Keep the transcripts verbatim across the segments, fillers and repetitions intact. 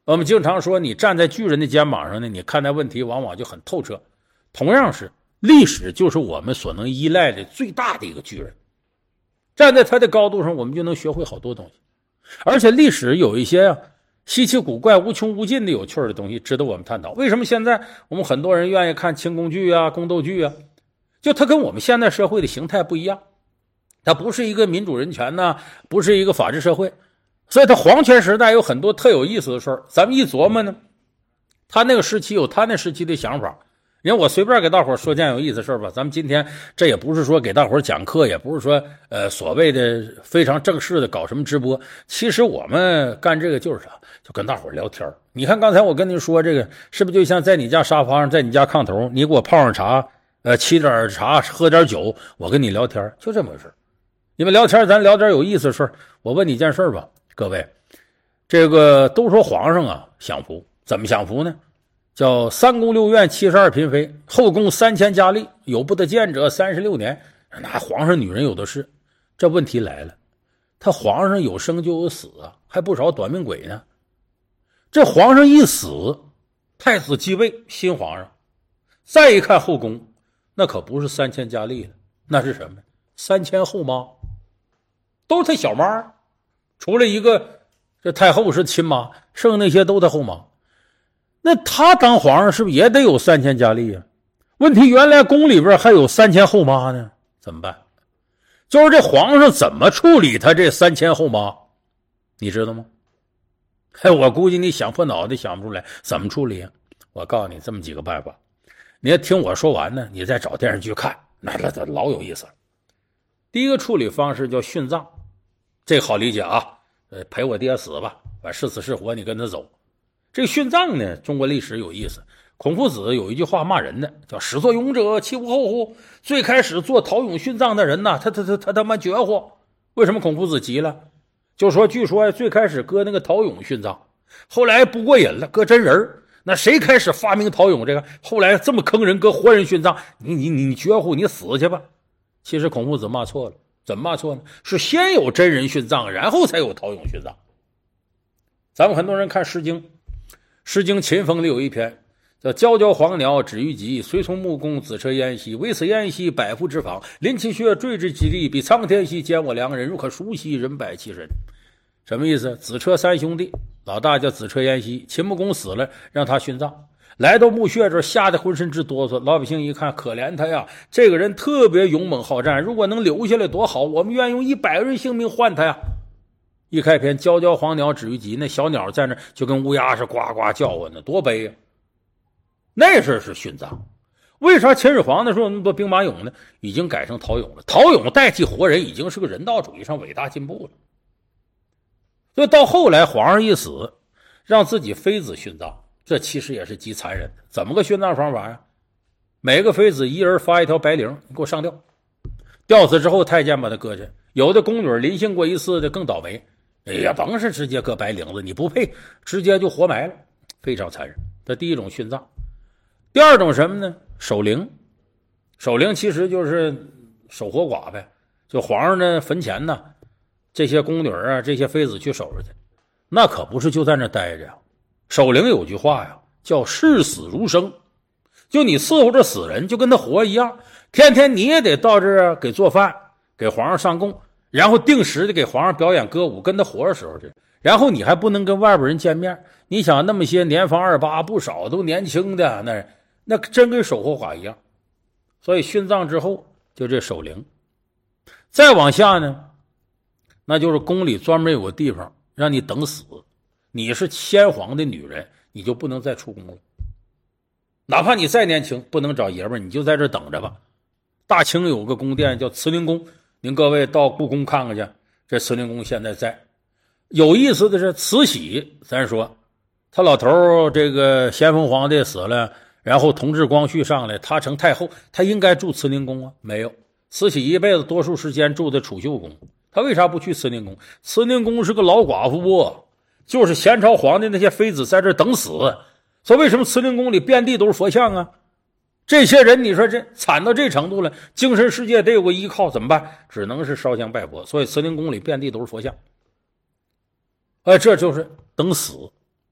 我们经常说，你站在巨人的肩膀上呢，你看待问题往往就很透彻。同样是历史，就是我们所能依赖的最大的一个巨人。站在他的高度上，我们就能学会好多东西。而且历史有一些啊稀奇古怪、无穷无尽的有趣的东西，值得我们探讨。为什么现在我们很多人愿意看清宫剧啊、宫斗剧啊？就它跟我们现代社会的形态不一样，它不是一个民主人权呐、啊，不是一个法治社会。所以他皇权时代有很多特有意思的事儿，咱们一琢磨呢，他那个时期有他那时期的想法。因为我随便给大伙说件有意思的事儿吧，咱们今天这也不是说给大伙讲课，也不是说呃所谓的非常正式的搞什么直播，其实我们干这个就是啥，就跟大伙聊天。你看刚才我跟您说这个，是不是就像在你家沙发上，在你家炕头，你给我泡上茶，呃沏点茶，喝点酒，我跟你聊天，就这么回事。你们聊天，咱聊点有意思的事儿。我问你一件事吧。各位，这个都说皇上啊享福，怎么享福呢？叫三宫六院七十二嫔妃，后宫三千佳丽，有不得见者三十六年。那皇上女人有的是。这问题来了，他皇上有生就有死啊，还不少短命鬼呢。这皇上一死，太子继位，新皇上，再一看后宫，那可不是三千佳丽了，那是什么？三千后妈，都是他小妈。除了一个这太后是亲妈，剩下那些都他后妈。那他当皇上是不是也得有三千佳丽啊？问题原来宫里边还有三千后妈呢，怎么办？就是这皇上怎么处理他这三千后妈，你知道吗？哎，我估计你想破脑袋想不出来怎么处理啊。我告诉你这么几个办法，你要听我说完呢，你再找电视剧看，那那老有意思了。第一个处理方式叫殉葬。这个好理解啊，呃，陪我爹死吧，反正是死是活你跟他走。这个殉葬呢，中国历史有意思。孔夫子有一句话骂人的，叫始作俑者其无后乎？最开始做陶俑殉葬的人呐，他他他他他妈绝乎。为什么孔夫子急了？就说据说最开始搁那个陶俑殉葬，后来不过瘾了，搁真人。那谁开始发明陶俑这个？后来这么坑人，搁活人殉葬，你你你绝乎，你死去吧。其实孔夫子骂错了。怎么骂错呢？是先有真人殉葬，然后才有陶俑殉葬。咱们很多人看诗经，诗经秦风里有一篇叫皎皎黄鸟止于极，随从木工子车焉兮，唯此焉兮百夫之访，临其穴坠之其地，比苍天兮，兼我良人，如可熟悉，人百其身。什么意思？子车三兄弟，老大叫子车焉兮，秦穆公死了，让他殉葬。来到墓穴这儿，吓得浑身直哆嗦。老百姓一看，可怜他呀，这个人特别勇猛好战，如果能留下来多好，我们愿意用一百人性命换他呀。一开篇，皎皎黄鸟止于极，那小鸟在那就跟乌鸦是呱呱叫唤呢，多悲呀！那事是殉葬。为啥秦始皇那时候那么多兵马俑呢？已经改成陶俑了。陶俑代替活人，已经是个人道主义上伟大进步了。所以到后来，皇上一死，让自己妃子殉葬。这其实也是极残忍的。怎么个殉葬方法呀？每个妃子一人发一条白绫，你给我上吊。吊死之后，太监把他搁去。有的宫女临幸过一次的更倒霉，哎呀，甭是直接搁白领子，你不配，直接就活埋了，非常残忍。这第一种殉葬。第二种什么呢？守灵。守灵其实就是守活寡呗，就皇上的坟前呢，这些宫女啊，这些妃子去守着去，那可不是就在那待着呀。守灵有句话呀，叫视死如生，就你伺候着死人，就跟他活一样，天天你也得到这儿给做饭，给皇上上供，然后定时的给皇上表演歌舞，跟他活的时候去。然后你还不能跟外边人见面，你想那么些年方二八不少都年轻的，那那真跟守活寡一样。所以殉葬之后就这守灵。再往下呢，那就是宫里专门有个地方让你等死，你是先皇的女人，你就不能再出宫了。哪怕你再年轻，不能找爷们儿，你就在这等着吧。大清有个宫殿叫慈宁宫，您各位到故宫看看去，这慈宁宫现在在。有意思的是，慈禧咱说他老头这个咸丰皇帝死了，然后同治光绪上来，他成太后，他应该住慈宁宫啊？没有，慈禧一辈子多数时间住在储秀宫。他为啥不去慈宁宫？慈宁宫是个老寡妇不，就是前朝皇帝那些妃子在这等死。所以为什么慈宁宫里遍地都是佛像啊？这些人你说这惨到这程度了，精神世界得有个依靠，怎么办？只能是烧香拜佛。所以慈宁宫里遍地都是佛像。哎，这就是等死。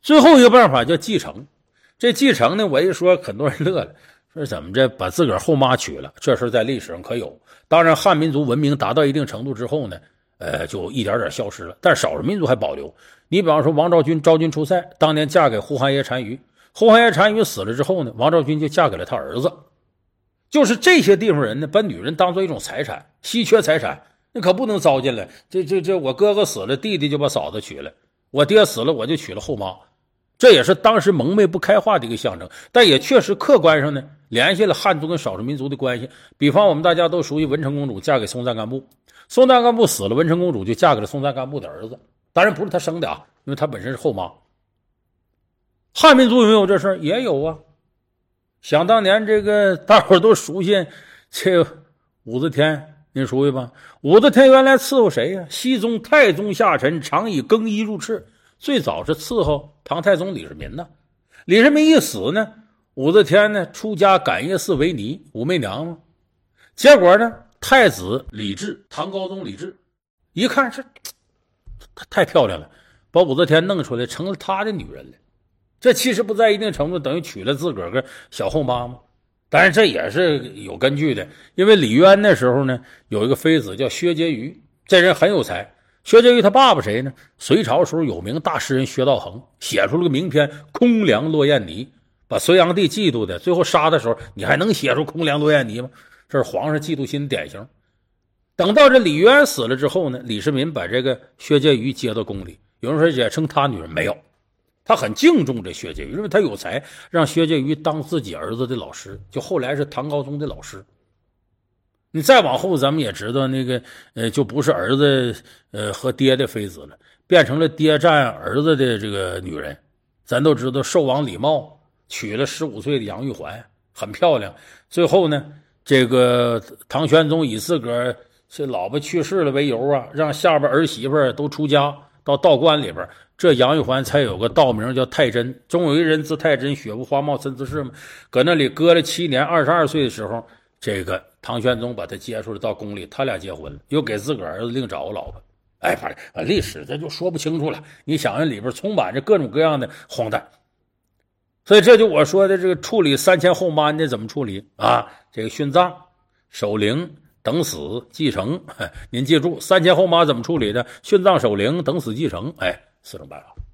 最后一个办法叫继承。这继承呢，我一说很多人乐了，说怎么着把自个儿后妈娶了，这事在历史上可有。当然汉民族文明达到一定程度之后呢，呃，就一点点消失了，但少数民族还保留。你比方说王昭君昭君出塞，当年嫁给呼韩邪单于，呼韩邪单于死了之后呢，王昭君就嫁给了他儿子。就是这些地方人呢，把女人当做一种财产，稀缺财产，那可不能糟践了。这这这，我哥哥死了，弟弟就把嫂子娶了；我爹死了，我就娶了后妈。这也是当时蒙昧不开化的一个象征，但也确实客观上呢，联系了汉族跟少数民族的关系。比方我们大家都熟悉文成公主嫁给松赞干布，松赞干布死了，文成公主就嫁给了松赞干布的儿子，当然不是他生的啊，因为他本身是后妈。汉民族有没有这事儿？也有啊。想当年这个大伙都熟悉这个武则天，您熟悉吧？武则天原来伺候谁呀？熹宗太宗下臣，常以更衣入室，最早是伺候唐太宗李世民呢。李世民一死呢，武则天呢出家感业寺为尼，武媚娘嘛。结果呢，太子李治，唐高宗李治一看是太漂亮了，把武则天弄出来成了他的女人了。这其实不在一定程度等于娶了自个儿个小后妈吗？当然这也是有根据的，因为李渊那时候呢有一个妃子叫薛婕妤，这人很有才。薛婕妤他爸爸谁呢？隋朝时候有名大诗人薛道衡，写出了个名篇《空梁落雁泥》，把隋炀帝嫉妒的，最后杀的时候你还能写出空梁落雁泥吗？这是皇上嫉妒心的典型。等到这李渊死了之后呢，李世民把这个薛婕妤接到宫里，有人说也称他女人，没有，他很敬重这薛婕妤，因为他有才，让薛婕妤当自己儿子的老师，就后来是唐高宗的老师。你再往后咱们也知道那个呃就不是儿子呃和爹的妃子了，变成了爹占儿子的这个女人。咱都知道寿王李瑁娶了十五岁的杨玉环，很漂亮。最后呢，这个唐玄宗以自个儿这老婆去世了为由啊，让下边儿媳妇都出家到道观里边，这杨玉环才有个道名叫太真。终有一人字太真，雪无花貌参差嘛，搁那里搁了七年，二十二岁的时候，这个唐玄宗把他接出来到宫里，他俩结婚了，又给自个儿儿子另找个老婆。哎，反正历史这就说不清楚了。你想想里边充满着各种各样的荒诞，所以这就我说的这个处理三千后妈的怎么处理啊？这个殉葬、守灵、等死、继承。您记住，三千后妈怎么处理的？殉葬、守灵、等死、继承。哎，四种办法。